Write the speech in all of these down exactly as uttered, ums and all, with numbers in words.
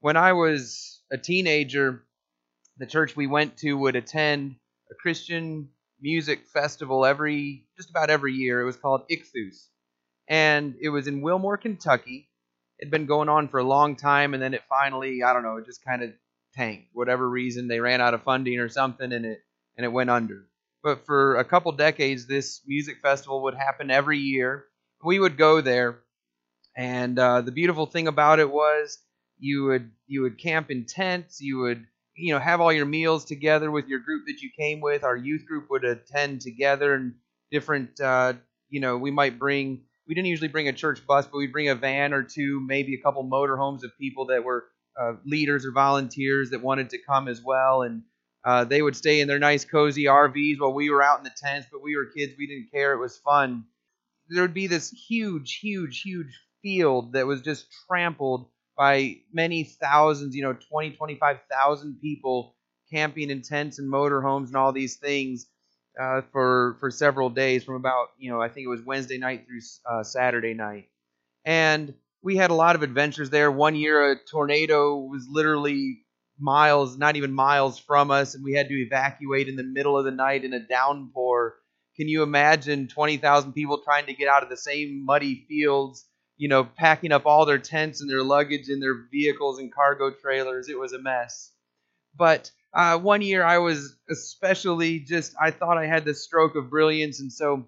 When I was a teenager, the church we went to would attend a Christian music festival every just about every year. It was called Ichthus, and it was in Wilmore, Kentucky. It'd been going on for a long time, and then it finally, I don't know, it just kind of tanked. Whatever reason, they ran out of funding or something, and it and it went under. But for a couple decades, this music festival would happen every year. We would go there, and uh, the beautiful thing about it was you would you would camp in tents. You would you know have all your meals together with your group that you came with. Our youth group would attend together, and different uh, you know we might bring. We didn't usually bring a church bus, but we'd bring a van or two, maybe a couple motorhomes of people that were uh, leaders or volunteers that wanted to come as well, and uh, they would stay in their nice cozy R Vs while we were out in the tents. But we were kids; we didn't care. It was fun. There would be this huge, huge, huge field that was just trampled by many thousands, you know, twenty, twenty-five thousand people camping in tents and motorhomes and all these things uh, for for several days from about, you know, I think it was Wednesday night through uh, Saturday night. And we had a lot of adventures there. One year, a tornado was literally miles, not even miles from us, and we had to evacuate in the middle of the night in a downpour. Can you imagine twenty thousand people trying to get out of the same muddy fields, you know, packing up all their tents and their luggage in their vehicles and cargo trailers? It was a mess. But uh, one year I was especially just, I thought I had this stroke of brilliance, and so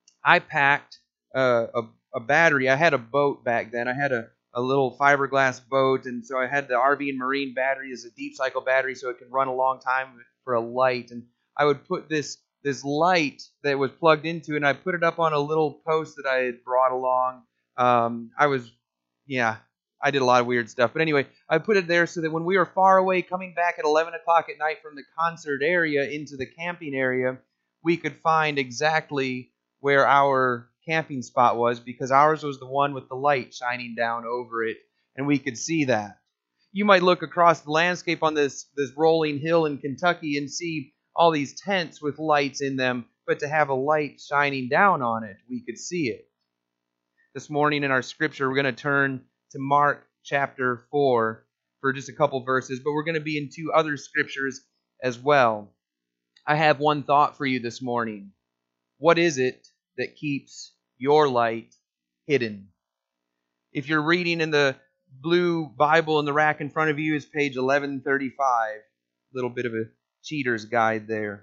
I packed uh, a, a battery. I had a boat back then. I had a, a little fiberglass boat, and so I had the R V and Marine battery as a deep cycle battery so it can run a long time for a light. And I would put this this light that was plugged into, and I put it up on a little post that I had brought along. Um, I was, yeah, I did a lot of weird stuff. But anyway, I put it there so that when we were far away, coming back at eleven o'clock at night from the concert area into the camping area, we could find exactly where our camping spot was, because ours was the one with the light shining down over it, and we could see that. You might look across the landscape on this, this rolling hill in Kentucky and see all these tents with lights in them, but to have a light shining down on it, we could see it. This morning in our scripture, we're going to turn to Mark chapter four for just a couple verses, but we're going to be in two other scriptures as well. I have one thought for you this morning. What is it that keeps your light hidden? If you're reading in the blue Bible in the rack in front of you, is page eleven thirty-five. A little bit of a cheater's guide there.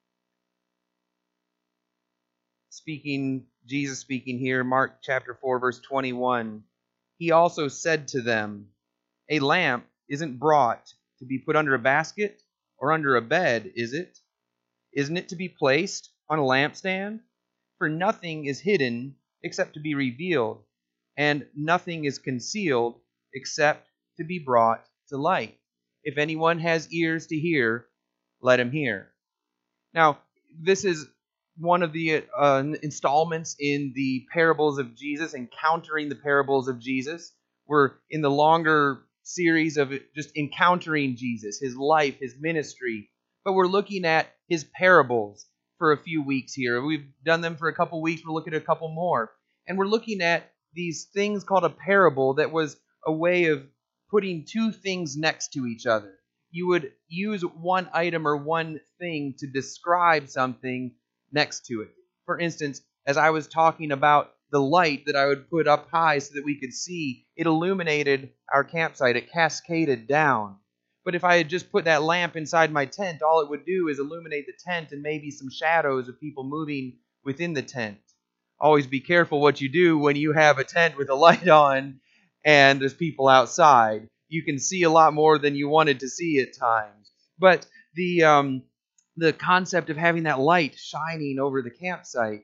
Speaking, Jesus speaking here, Mark chapter four, verse twenty-one. He also said to them, a lamp isn't brought to be put under a basket or under a bed, is it? Isn't it to be placed on a lampstand? For nothing is hidden except to be revealed, and nothing is concealed except to be brought to light. If anyone has ears to hear, let him hear. Now, this is one of the uh, installments in the parables of Jesus, encountering the parables of Jesus. We're in the longer series of just encountering Jesus, his life, his ministry. But we're looking at his parables for a few weeks here. We've done them for a couple weeks. We're looking at a couple more. And we're looking at these things called a parable that was a way of putting two things next to each other. You would use one item or one thing to describe something next to it. For instance, as I was talking about the light that I would put up high so that we could see, it illuminated our campsite. It cascaded down. But if I had just put that lamp inside my tent, all it would do is illuminate the tent and maybe some shadows of people moving within the tent. Always be careful what you do when you have a tent with a light on and there's people outside. You can see a lot more than you wanted to see at times. But the um, the concept of having that light shining over the campsite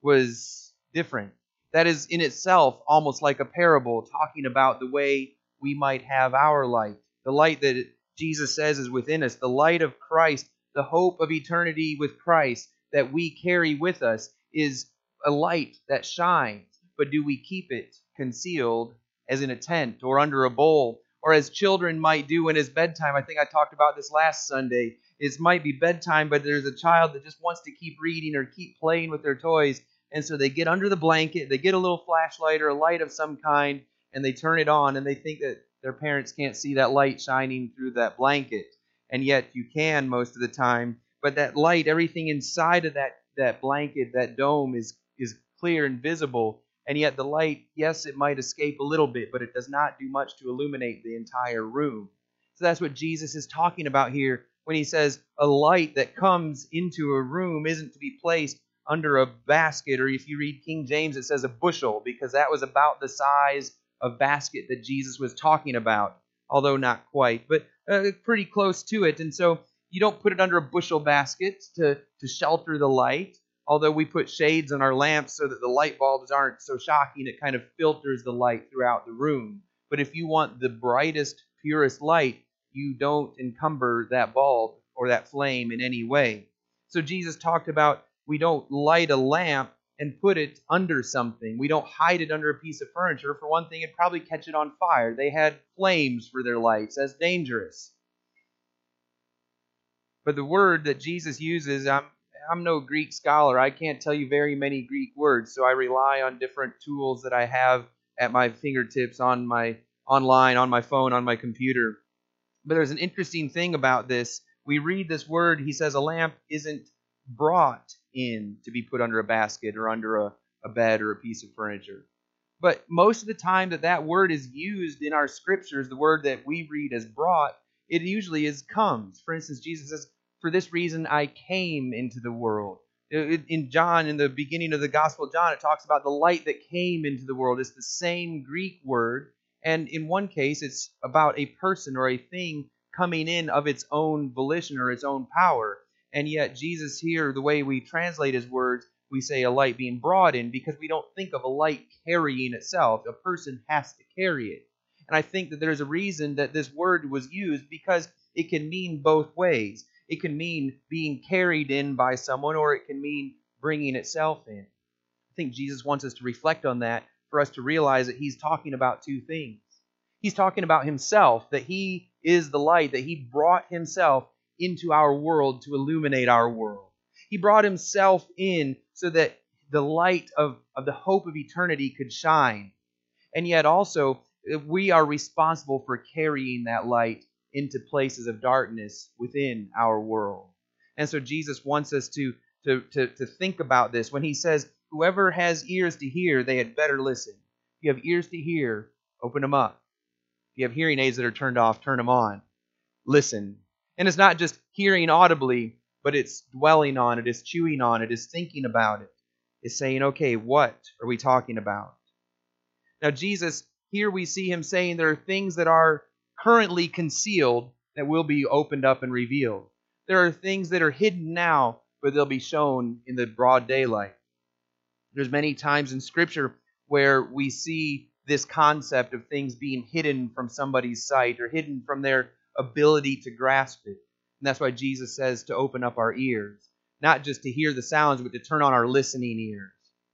was different. That is in itself almost like a parable, talking about the way we might have our light. The light that Jesus says is within us, the light of Christ, the hope of eternity with Christ that we carry with us is a light that shines. But do we keep it concealed as in a tent or under a bowl? Or as children might do when it's bedtime. I think I talked about this last Sunday. It might be bedtime, but there's a child that just wants to keep reading or keep playing with their toys. And so they get under the blanket, they get a little flashlight or a light of some kind, and they turn it on, and they think that Their parents can't see that light shining through that blanket, and yet you can most of the time. But that light, everything inside of that, that blanket, that dome is, is clear and visible, and yet the light, yes, it might escape a little bit, but it does not do much to illuminate the entire room. So that's what Jesus is talking about here when he says a light that comes into a room isn't to be placed under a basket, or if you read King James, it says a bushel, because that was about the size of basket that Jesus was talking about, although not quite, but uh, pretty close to it. And so you don't put it under a bushel basket to, to shelter the light, although we put shades on our lamps so that the light bulbs aren't so shocking, it kind of filters the light throughout the room. But if you want the brightest, purest light, you don't encumber that bulb or that flame in any way. So Jesus talked about we don't light a lamp and put it under something. We don't hide it under a piece of furniture. For one thing, it'd probably catch it on fire. They had flames for their lights. That's dangerous. But the word that Jesus uses, I'm, I'm no Greek scholar. I can't tell you very many Greek words, so I rely on different tools that I have at my fingertips, on my online, on my phone, on my computer. But there's an interesting thing about this. We read this word, he says a lamp isn't brought in to be put under a basket or under a, a bed or a piece of furniture. But most of the time that that word is used in our scriptures, the word that we read as brought, it usually is comes. For instance, Jesus says, for this reason I came into the world. In John, in the beginning of the Gospel of John, it talks about the light that came into the world. It's the same Greek word. And in one case, it's about a person or a thing coming in of its own volition or its own power. And yet Jesus here, the way we translate his words, we say a light being brought in because we don't think of a light carrying itself. A person has to carry it. And I think that there's a reason that this word was used because it can mean both ways. It can mean being carried in by someone, or it can mean bringing itself in. I think Jesus wants us to reflect on that for us to realize that he's talking about two things. He's talking about himself, that he is the light, that he brought himself into our world to illuminate our world. He brought himself in so that the light of, of the hope of eternity could shine. And yet also, we are responsible for carrying that light into places of darkness within our world. And so Jesus wants us to, to, to, to think about this when he says, whoever has ears to hear, they had better listen. If you have ears to hear, open them up. If you have hearing aids that are turned off, turn them on. Listen. And it's not just hearing audibly, but it's dwelling on it, it's chewing on it, it's thinking about it. It's saying, okay, what are we talking about? Now Jesus, here we see him saying there are things that are currently concealed that will be opened up and revealed. There are things that are hidden now, but they'll be shown in the broad daylight. There's many times in Scripture where we see this concept of things being hidden from somebody's sight or hidden from their ability to grasp it. And that's why Jesus says to open up our ears, not just to hear the sounds, but to turn on our listening ears.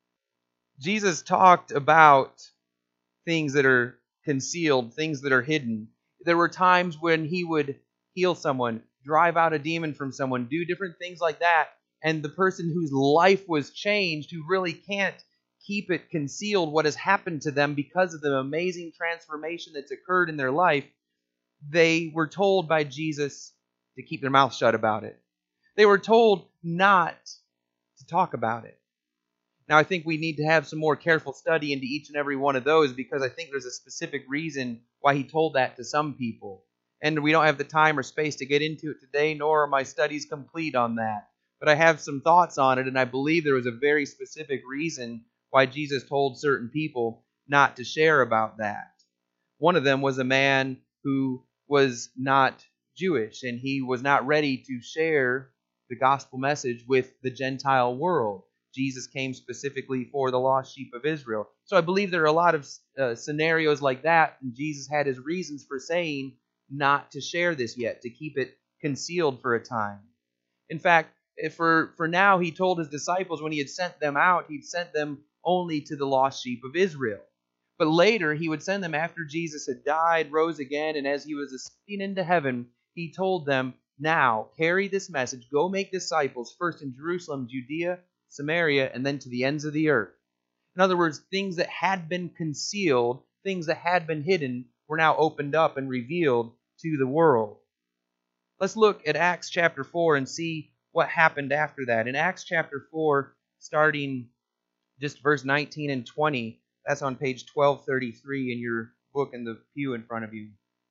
Jesus talked about things that are concealed, things that are hidden. There were times when he would heal someone, drive out a demon from someone, do different things like that, and the person whose life was changed, who really can't keep it concealed what has happened to them because of the amazing transformation that's occurred in their life, they were told by Jesus to keep their mouth shut about it. They were told not to talk about it. Now, I think we need to have some more careful study into each and every one of those because I think there's a specific reason why he told that to some people. And we don't have the time or space to get into it today, nor are my studies complete on that. But I have some thoughts on it, and I believe there was a very specific reason why Jesus told certain people not to share about that. One of them was a man who was not Jewish, and he was not ready to share the gospel message with the Gentile world. Jesus came specifically for the lost sheep of Israel. So I believe there are a lot of uh, scenarios like that, and Jesus had his reasons for saying not to share this yet, to keep it concealed for a time. In fact, for, for now, he told his disciples when he had sent them out, he'd sent them only to the lost sheep of Israel. But later, he would send them after Jesus had died, rose again, and as he was ascending into heaven, he told them, now, carry this message, go make disciples, first in Jerusalem, Judea, Samaria, and then to the ends of the earth. In other words, things that had been concealed, things that had been hidden, were now opened up and revealed to the world. Let's look at Acts chapter four and see what happened after that. In Acts chapter four, starting just verse nineteen and twenty, that's on page twelve thirty-three in your book in the pew in front of you.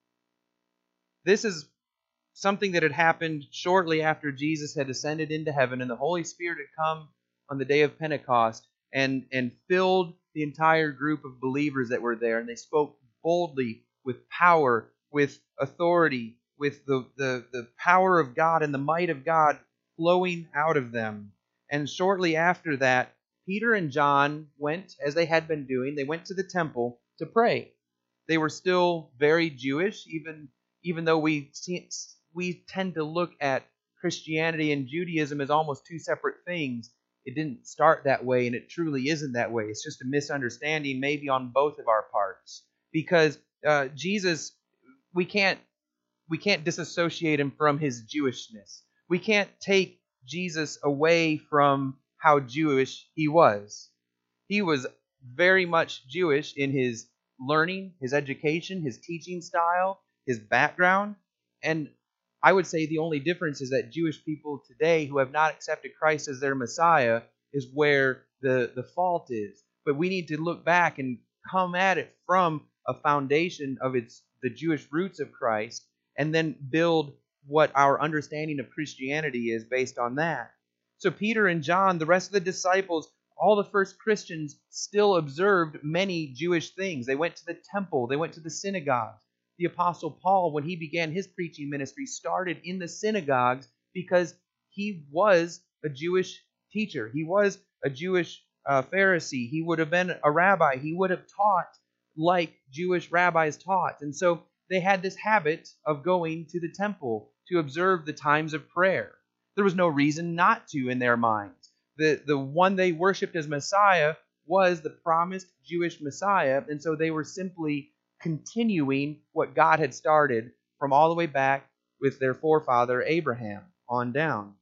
This is something that had happened shortly after Jesus had ascended into heaven and the Holy Spirit had come on the day of Pentecost and, and filled the entire group of believers that were there. And they spoke boldly with power, with authority, with the, the, the power of God and the might of God flowing out of them. And shortly after that, Peter and John went, as they had been doing, they went to the temple to pray. They were still very Jewish, even, even though we see, we tend to look at Christianity and Judaism as almost two separate things. It didn't start that way, and it truly isn't that way. It's just a misunderstanding maybe on both of our parts. Because uh, Jesus, we can't we can't disassociate him from his Jewishness. We can't take Jesus away from how Jewish he was. He was very much Jewish in his learning, his education, his teaching style, his background. And I would say the only difference is that Jewish people today who have not accepted Christ as their Messiah is where the, the fault is. But we need to look back and come at it from a foundation of its the Jewish roots of Christ, and then build what our understanding of Christianity is based on that. So Peter and John, the rest of the disciples, all the first Christians still observed many Jewish things. They went to the temple. They went to the synagogues. The Apostle Paul, when he began his preaching ministry, started in the synagogues because he was a Jewish teacher. He was a Jewish uh, Pharisee. He would have been a rabbi. He would have taught like Jewish rabbis taught. And so they had this habit of going to the temple to observe the times of prayer. There was no reason not to in their minds. The, the one they worshipped as Messiah was the promised Jewish Messiah, and so they were simply continuing what God had started from all the way back with their forefather Abraham on down.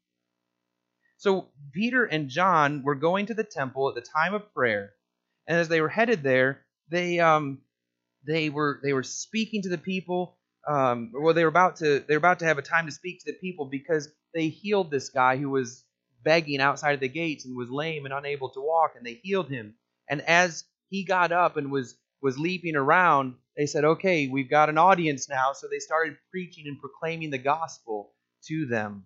So Peter and John were going to the temple at the time of prayer, and as they were headed there, they um they were they were speaking to the people. Um, well, they were about to they were about to have a time to speak to the people because they healed this guy who was begging outside of the gates and was lame and unable to walk, and they healed him. And as he got up and was was leaping around, they said, "Okay, we've got an audience now." So they started preaching and proclaiming the gospel to them.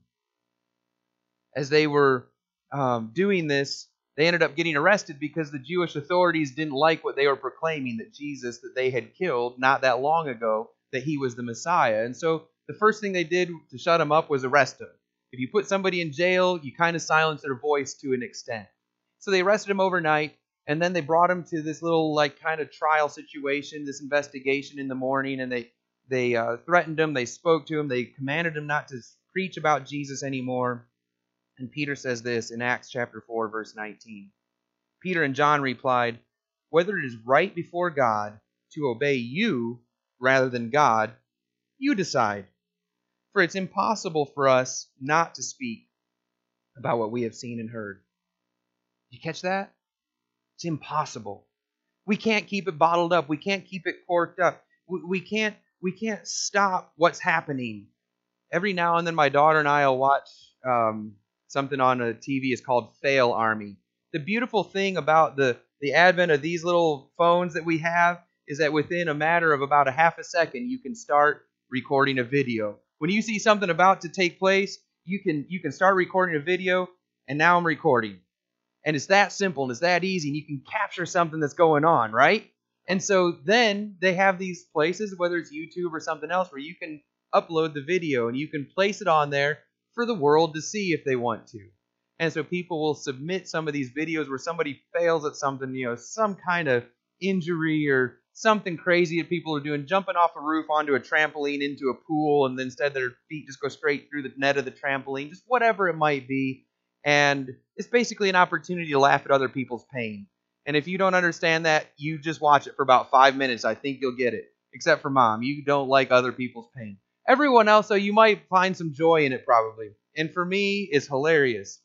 As they were um, doing this, they ended up getting arrested because the Jewish authorities didn't like what they were proclaiming, that Jesus that they had killed not that long ago, that he was the Messiah. And so the first thing they did to shut him up was arrest him. If you put somebody in jail, you kind of silence their voice to an extent. So they arrested him overnight, and then they brought him to this little like kind of trial situation, this investigation in the morning, and they they uh, threatened him, they spoke to him, they commanded him not to preach about Jesus anymore. And Peter says this in Acts chapter four, verse nineteen. Peter and John replied, "Whether it is right before God to obey you rather than God, you decide. For it's impossible for us not to speak about what we have seen and heard." Did you catch that? It's impossible. We can't keep it bottled up. We can't keep it corked up. We, we can't we can't stop what's happening. Every now and then my daughter and I will watch um, something on a T V. It's called Fail Army. The beautiful thing about the, the advent of these little phones that we have is that within a matter of about a half a second, you can start recording a video. When you see something about to take place, you can you can start recording a video, and now I'm recording. And it's that simple, and it's that easy, and you can capture something that's going on, right? And so then they have these places, whether it's YouTube or something else, where you can upload the video, and you can place it on there for the world to see if they want to. And so people will submit some of these videos where somebody fails at something, you know, some kind of injury or something crazy that people are doing, jumping off a roof onto a trampoline into a pool, and then instead their feet just go straight through the net of the trampoline, just whatever it might be. And it's basically an opportunity to laugh at other people's pain. And if you don't understand that, you just watch it for about five minutes. I think you'll get it. Except for Mom. You don't like other people's pain. Everyone else, though, you might find some joy in it probably. And for me, it's hilarious.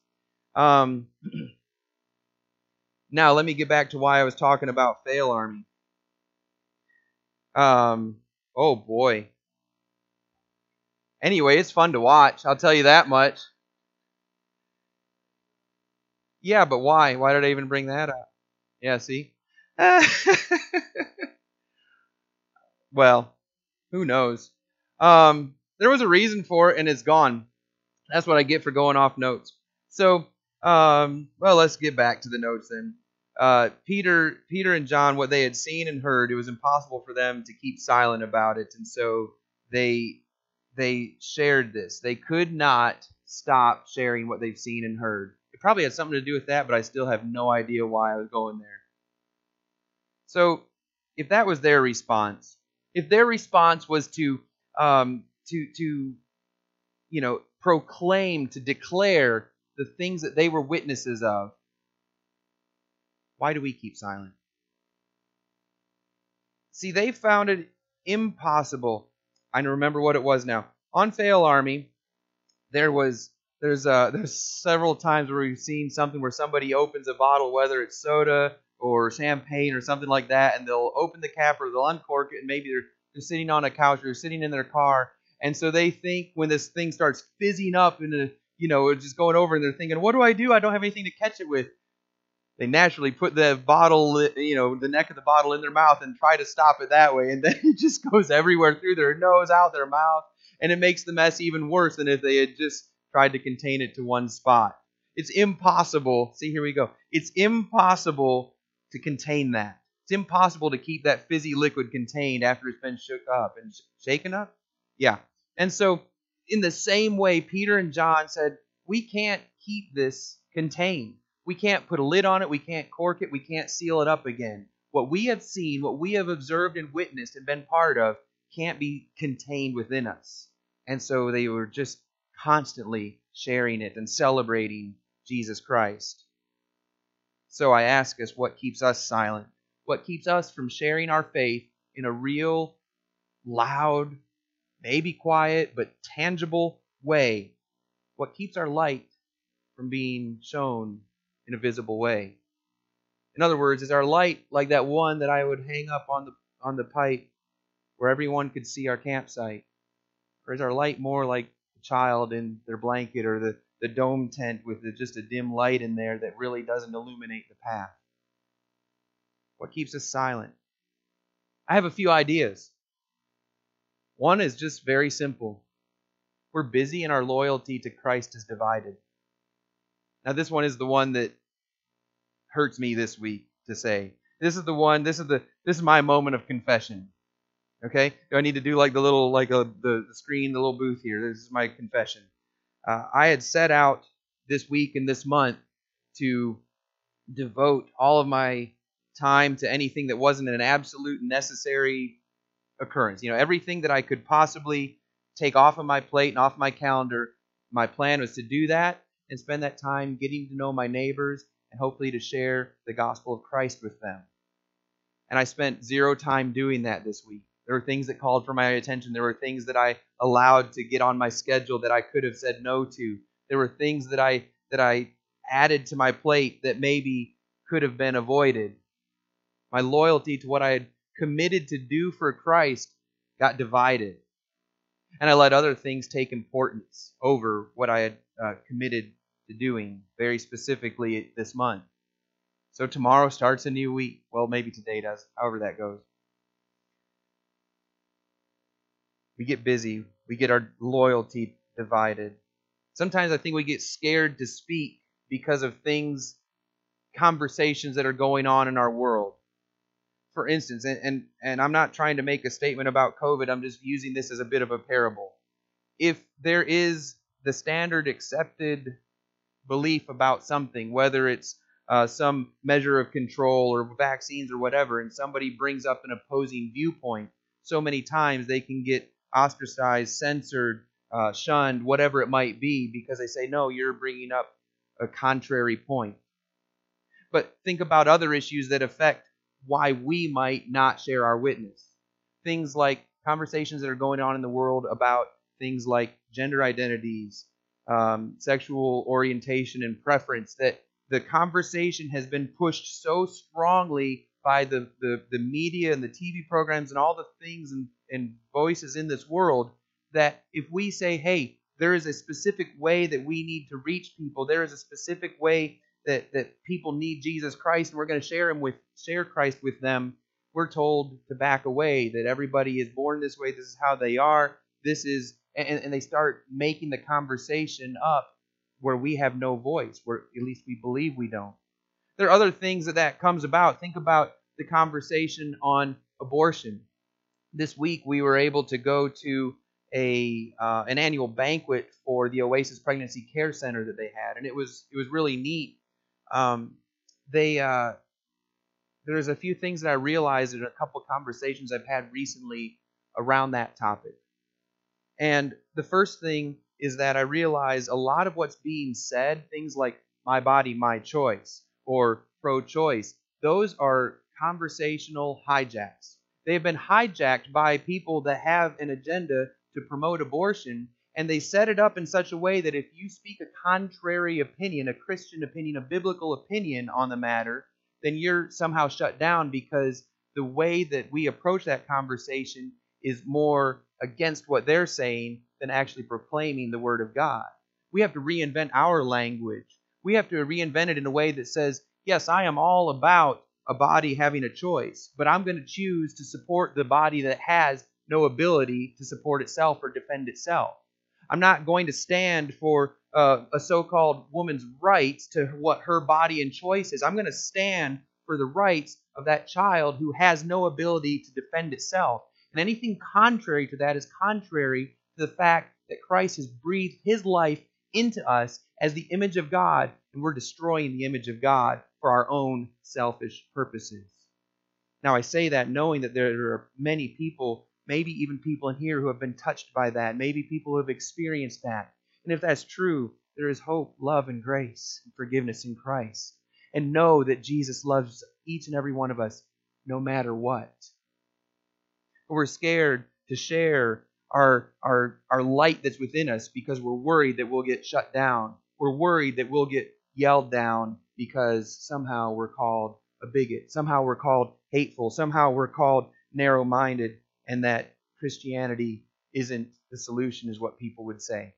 Um, now, let me get back to why I was talking about Fail Army. Um, Oh boy. Anyway, it's fun to watch. I'll tell you that much. Yeah, but why? Why did I even bring that up? Yeah, see? Well, who knows? Um, there was a reason for it, and it's gone. That's what I get for going off notes. So, um, well, let's get back to the notes then. Uh, Peter, Peter and John, what they had seen and heard, it was impossible for them to keep silent about it, and so they they shared this. They could not stop sharing what they've seen and heard. It probably had something to do with that, but I still have no idea why I was going there. So, if that was their response, if their response was to um, to to you know proclaim, to declare the things that they were witnesses of, why do we keep silent? See, they found it impossible. I remember what it was now. On Fail Army, there was there's uh there's several times where we've seen something where somebody opens a bottle, whether it's soda or champagne or something like that, and they'll open the cap or they'll uncork it, and maybe they're they're sitting on a couch or they're sitting in their car, and so they think when this thing starts fizzing up and you know it's just going over, and they're thinking, what do I do? I don't have anything to catch it with. They naturally put the bottle, you know, the neck of the bottle in their mouth and try to stop it that way. And then it just goes everywhere through their nose, out their mouth. And it makes the mess even worse than if they had just tried to contain it to one spot. It's impossible. See, here we go. It's impossible to contain that. It's impossible to keep that fizzy liquid contained after it's been shook up and sh- shaken up. Yeah. And so, in the same way, Peter and John said, we can't keep this contained. We can't put a lid on it. We can't cork it. We can't seal it up again. What we have seen, what we have observed and witnessed and been part of, can't be contained within us. And so they were just constantly sharing it and celebrating Jesus Christ. So I ask us, what keeps us silent? What keeps us from sharing our faith in a real, loud, maybe quiet, but tangible way? What keeps our light from being shown in a visible way? In other words, is our light like that one that I would hang up on the on the pipe where everyone could see our campsite? Or is our light more like the child in their blanket or the, the dome tent with the, just a dim light in there that really doesn't illuminate the path? What keeps us silent? I have a few ideas. One is just very simple. We're busy and our loyalty to Christ is divided. Now this one is the one that hurts me this week to say. This is the one, this is the this is my moment of confession. Okay? Do I need to do like the little like a, the, the screen, the little booth here? This is my confession. Uh, I had set out this week and this month to devote all of my time to anything that wasn't an absolute necessary occurrence. You know, everything that I could possibly take off of my plate and off my calendar, my plan was to do that and spend that time getting to know my neighbors and hopefully to share the gospel of Christ with them. And I spent zero time doing that this week. There were things that called for my attention. There were things that I allowed to get on my schedule that I could have said no to. There were things that I that I added to my plate that maybe could have been avoided. My loyalty to what I had committed to do for Christ got divided. And I let other things take importance over what I had uh, committed to doing, very specifically this month. So tomorrow starts a new week. Well, maybe today does, however that goes. We get busy. We get our loyalty divided. Sometimes I think we get scared to speak because of things, conversations that are going on in our world. For instance, and, and, and I'm not trying to make a statement about COVID, I'm just using this as a bit of a parable. If there is the standard accepted belief about something, whether it's uh, some measure of control or vaccines or whatever, and somebody brings up an opposing viewpoint, so many times they can get ostracized, censored, uh, shunned, whatever it might be, because they say, no, you're bringing up a contrary point. But think about other issues that affect why we might not share our witness. Things like conversations that are going on in the world about things like gender identities, um, sexual orientation and preference, that the conversation has been pushed so strongly by the, the, the media and the T V programs and all the things and, and voices in this world, that if we say, hey, there is a specific way that we need to reach people, there is a specific way that, that people need Jesus Christ, and we're going to share him with share Christ with them, we're told to back away, that everybody is born this way, this is how they are, this is, and, and they start making the conversation up where we have no voice, where at least we believe we don't. There are other things that that comes about. Think about the conversation on abortion. This week we were able to go to a uh, an annual banquet for the Oasis Pregnancy Care Center that they had, and it was it was really neat. Um, they uh, there's a few things that I realized in a couple of conversations I've had recently around that topic. And the first thing is that I realize a lot of what's being said, things like my body, my choice, or pro-choice, those are conversational hijacks. They've been hijacked by people that have an agenda to promote abortion, and they set it up in such a way that if you speak a contrary opinion, a Christian opinion, a biblical opinion on the matter, then you're somehow shut down, because the way that we approach that conversation is more against what they're saying than actually proclaiming the Word of God. We have to reinvent our language. We have to reinvent it in a way that says, yes, I am all about a body having a choice, but I'm going to choose to support the body that has no ability to support itself or defend itself. I'm not going to stand for uh, a so-called woman's rights to what her body and choice is. I'm going to stand for the rights of that child who has no ability to defend itself. And anything contrary to that is contrary to the fact that Christ has breathed his life into us as the image of God, and we're destroying the image of God for our own selfish purposes. Now, I say that knowing that there are many people, maybe even people in here, who have been touched by that, maybe people who have experienced that. And if that's true, there is hope, love, and grace and forgiveness in Christ. And know that Jesus loves each and every one of us no matter what. But we're scared to share our, our, our light that's within us because we're worried that we'll get shut down. We're worried that we'll get yelled down because somehow we're called a bigot. Somehow we're called hateful. Somehow we're called narrow-minded, and that Christianity isn't the solution, is what people would say.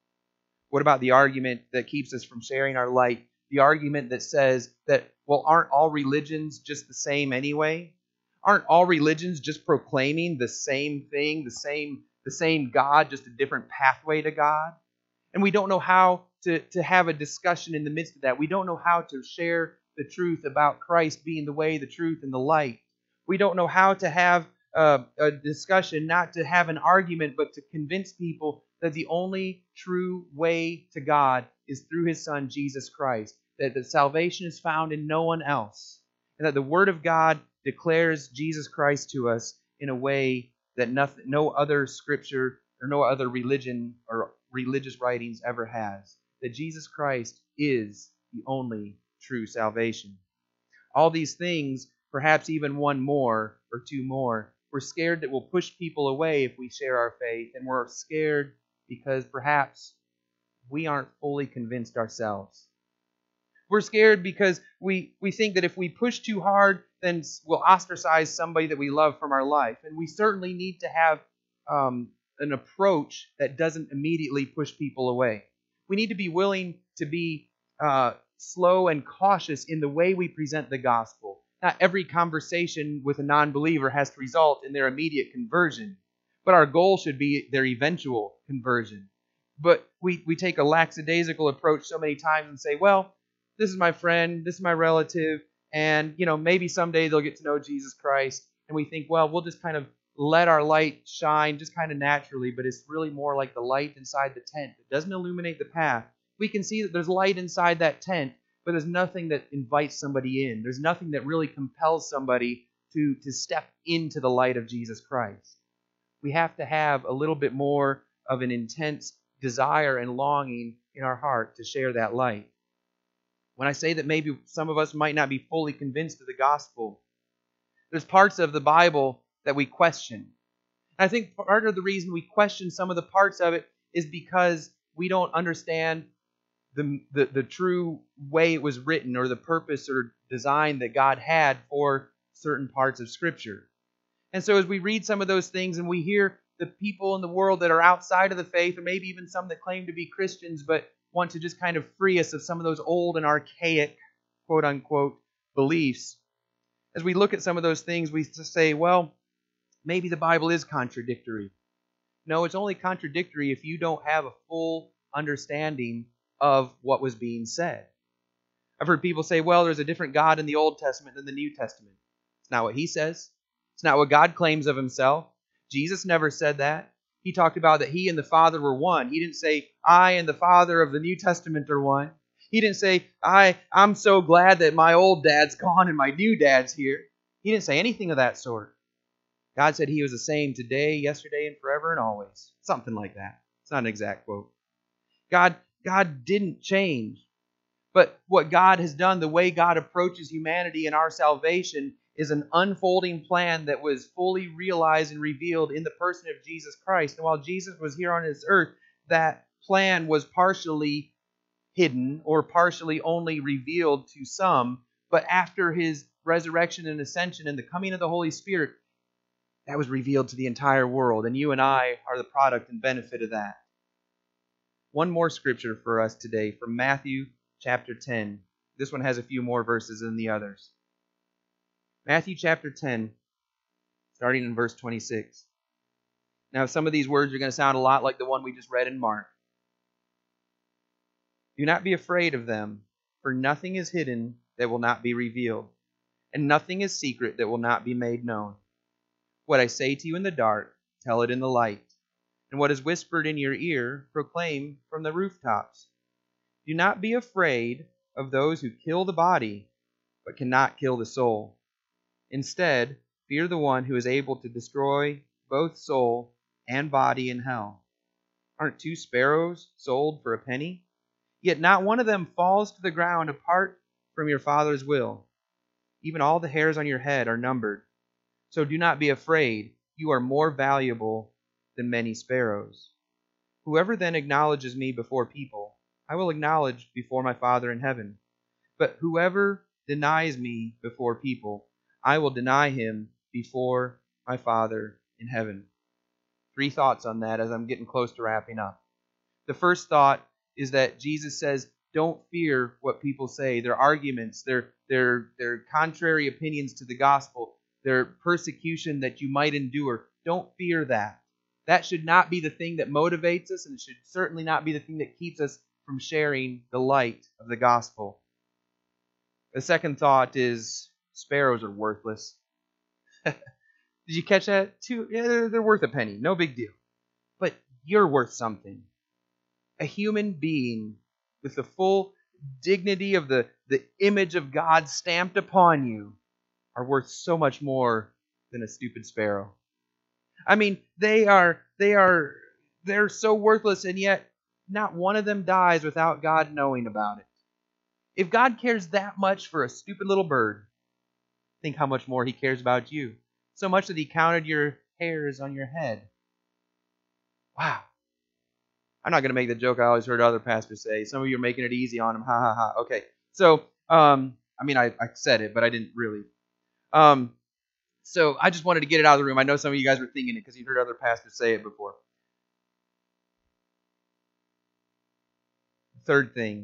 What about the argument that keeps us from sharing our light? The argument that says that, well, aren't all religions just the same anyway? Aren't all religions just proclaiming the same thing, the same, the same God, just a different pathway to God? And we don't know how to, to have a discussion in the midst of that. We don't know how to share the truth about Christ being the way, the truth, and the light. We don't know how to have a, a discussion, not to have an argument, but to convince people that the only true way to God is through his Son, Jesus Christ, that the salvation is found in no one else, and that the Word of God declares Jesus Christ to us in a way that nothing, no other scripture or no other religion or religious writings ever has. That Jesus Christ is the only true salvation. All these things, perhaps even one more or two more, we're scared that we'll push people away if we share our faith, and we're scared because perhaps we aren't fully convinced ourselves. We're scared because we, we think that if we push too hard, then we'll ostracize somebody that we love from our life. And we certainly need to have um, an approach that doesn't immediately push people away. We need to be willing to be uh, slow and cautious in the way we present the gospel. Not every conversation with a non-believer has to result in their immediate conversion, but our goal should be their eventual conversion. But we, we take a lackadaisical approach so many times and say, well, this is my friend, this is my relative, and you know maybe someday they'll get to know Jesus Christ. And we think, well, we'll just kind of let our light shine just kind of naturally, but it's really more like the light inside the tent. It doesn't illuminate the path. We can see that there's light inside that tent, but there's nothing that invites somebody in. There's nothing that really compels somebody to, to step into the light of Jesus Christ. We have to have a little bit more of an intense desire and longing in our heart to share that light. When I say that maybe some of us might not be fully convinced of the gospel, there's parts of the Bible that we question. And I think part of the reason we question some of the parts of it is because we don't understand the, the, the true way it was written or the purpose or design that God had for certain parts of Scripture. And so as we read some of those things and we hear the people in the world that are outside of the faith, or maybe even some that claim to be Christians but want to just kind of free us of some of those old and archaic, quote-unquote, beliefs, as we look at some of those things, we just say, well, maybe the Bible is contradictory. No, it's only contradictory if you don't have a full understanding of what was being said. I've heard people say, well, there's a different God in the Old Testament than the New Testament. It's not what he says. It's not what God claims of himself. Jesus never said that. He talked about that he and the Father were one. He didn't say, I and the Father of the New Testament are one. He didn't say, I, I'm so glad that my old dad's gone and my new dad's here. He didn't say anything of that sort. God said he was the same today, yesterday, and forever and always. Something like that. It's not an exact quote. God, God didn't change. But what God has done, the way God approaches humanity and our salvation, is an unfolding plan that was fully realized and revealed in the person of Jesus Christ. And while Jesus was here on this earth, that plan was partially hidden or partially only revealed to some. But after his resurrection and ascension and the coming of the Holy Spirit, that was revealed to the entire world. And you and I are the product and benefit of that. One more scripture for us today from Matthew chapter ten. This one has a few more verses than the others. Matthew chapter ten, starting in verse twenty-six. Now, some of these words are going to sound a lot like the one we just read in Mark. Do not be afraid of them, for nothing is hidden that will not be revealed, and nothing is secret that will not be made known. What I say to you in the dark, tell it in the light, and what is whispered in your ear, proclaim from the rooftops. Do not be afraid of those who kill the body, but cannot kill the soul. Instead, fear the one who is able to destroy both soul and body in hell. Aren't two sparrows sold for a penny? Yet not one of them falls to the ground apart from your Father's will. Even all the hairs on your head are numbered. So do not be afraid. You are more valuable than many sparrows. Whoever then acknowledges me before people, I will acknowledge before my Father in heaven. But whoever denies me before people, I will deny him before my Father in heaven. Three thoughts on that as I'm getting close to wrapping up. The first thought is that Jesus says, don't fear what people say, their arguments, their, their, their contrary opinions to the gospel, their persecution that you might endure. Don't fear that. That should not be the thing that motivates us, and it should certainly not be the thing that keeps us from sharing the light of the gospel. The second thought is sparrows are worthless. Did you catch that? Two, yeah, they're, they're worth a penny. No big deal. But you're worth something. A human being with the full dignity of the, the image of God stamped upon you are worth so much more than a stupid sparrow. I mean, they are they are they're so worthless, and yet not one of them dies without God knowing about it. If God cares that much for a stupid little bird, think how much more he cares about you. So much that he counted your hairs on your head. Wow. I'm not going to make the joke I always heard other pastors say. Some of you are making it easy on him. Ha ha ha. Okay. So, um, I mean, I, I said it, but I didn't really. Um, so I just wanted to get it out of the room. I know some of you guys were thinking it because you've heard other pastors say it before. Third thing.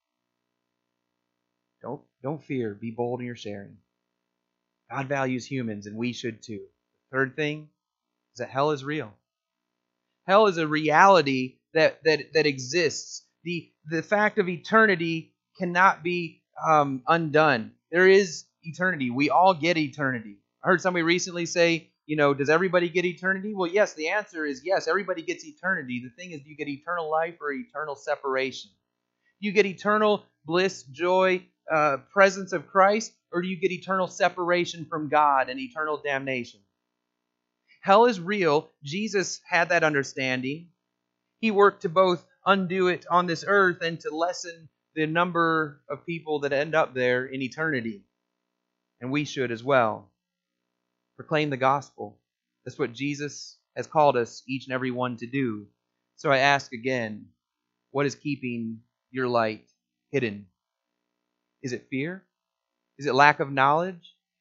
Don't, don't fear. Be bold in your sharing. God values humans, and we should too. The third thing is that hell is real. Hell is a reality that that, that exists. The, the fact of eternity cannot be um, undone. There is eternity. We all get eternity. I heard somebody recently say, you know, does everybody get eternity? Well, yes, the answer is yes, everybody gets eternity. The thing is, do you get eternal life or eternal separation? Do you get eternal bliss, joy, uh, presence of Christ, or do you get eternal separation from God and eternal damnation? Hell is real. Jesus had that understanding. He worked to both undo it on this earth and to lessen the number of people that end up there in eternity. And we should as well. Proclaim the gospel. That's what Jesus has called us, each and every one, to do. So I ask again, what is keeping your light hidden? Is it fear? Is it lack of knowledge?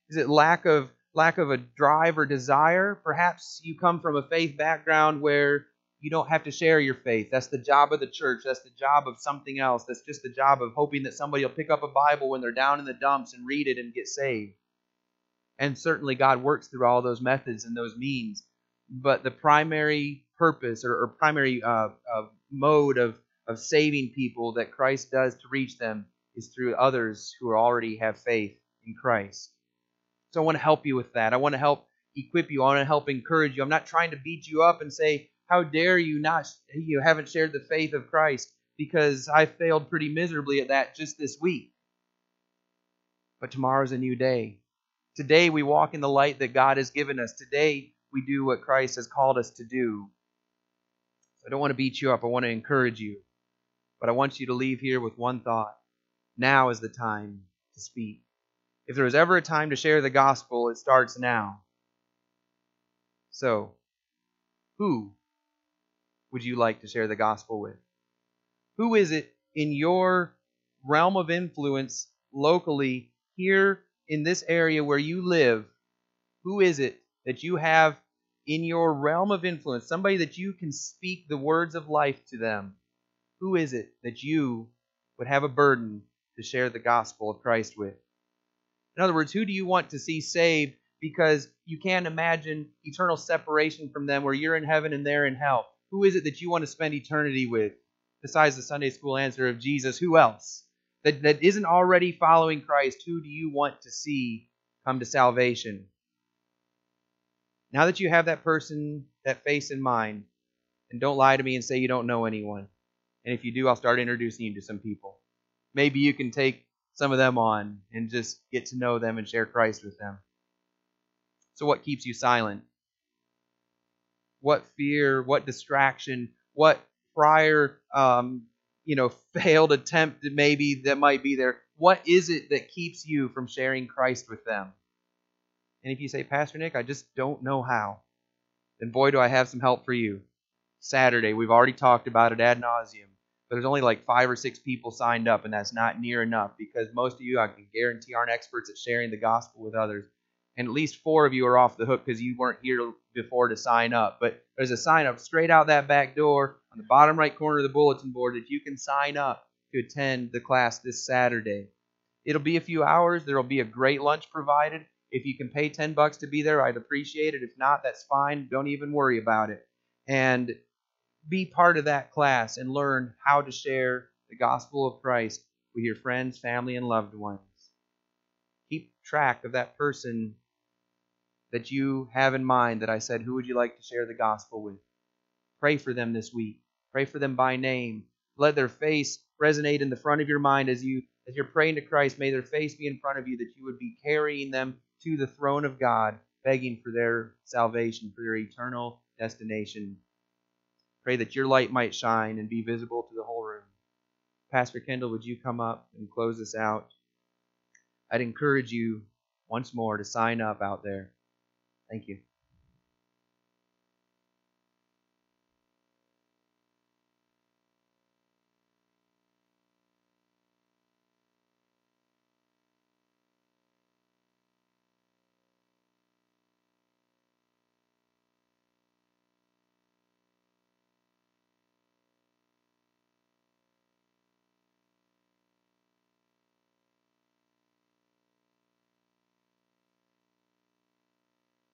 Is it lack of lack of a drive or desire? Perhaps you come from a faith background where you don't have to share your faith. That's the job of the church. That's the job of something else. That's just the job of hoping that somebody will pick up a Bible when they're down in the dumps and read it and get saved. And certainly God works through all those methods and those means. But the primary purpose or, or primary uh, uh, mode of, of saving people that Christ does to reach them is through others who already have faith in Christ. So I want to help you with that. I want to help equip you. I want to help encourage you. I'm not trying to beat you up and say, how dare you not, you haven't shared the faith of Christ, because I failed pretty miserably at that just this week. But tomorrow's a new day. Today we walk in the light that God has given us. Today we do what Christ has called us to do. I don't want to beat you up. I want to encourage you. But I want you to leave here with one thought. Now is the time to speak. If there was ever a time to share the gospel, it starts now. So, who would you like to share the gospel with? Who is it in your realm of influence locally here in this area where you live? Who is it that you have in your realm of influence? Somebody that you can speak the words of life to them. Who is it that you would have a burden to share the gospel of Christ with? In other words, who do you want to see saved because you can't imagine eternal separation from them where you're in heaven and they're in hell? Who is it that you want to spend eternity with? Besides the Sunday school answer of Jesus, who else? That, that isn't already following Christ, who do you want to see come to salvation? Now that you have that person, that face in mind, and don't lie to me and say you don't know anyone. And if you do, I'll start introducing you to some people. Maybe you can take some of them on and just get to know them and share Christ with them. So what keeps you silent? What fear, what distraction, what prior, um, you know, failed attempt that maybe that might be there? What is it that keeps you from sharing Christ with them? And if you say, Pastor Nick, I just don't know how, then boy, do I have some help for you. Saturday, we've already talked about it ad nauseum. But there's only like five or six people signed up, and that's not near enough because most of you, I can guarantee, aren't experts at sharing the gospel with others. And at least four of you are off the hook because you weren't here before to sign up. But there's a sign up straight out that back door on the bottom right corner of the bulletin board that you can sign up to attend the class this Saturday. It'll be a few hours. There will be a great lunch provided. If you can pay ten bucks to be there, I'd appreciate it. If not, that's fine. Don't even worry about it. And be part of that class and learn how to share the gospel of Christ with your friends, family, and loved ones. Keep track of that person that you have in mind that I said, who would you like to share the gospel with? Pray for them this week. Pray for them by name. Let their face resonate in the front of your mind as you as you're praying to Christ. May their face be in front of you, that you would be carrying them to the throne of God, begging for their salvation, for their eternal destination. Pray that your light might shine and be visible to the whole room. Pastor Kendall, would you come up and close us out? I'd encourage you once more to sign up out there. Thank you.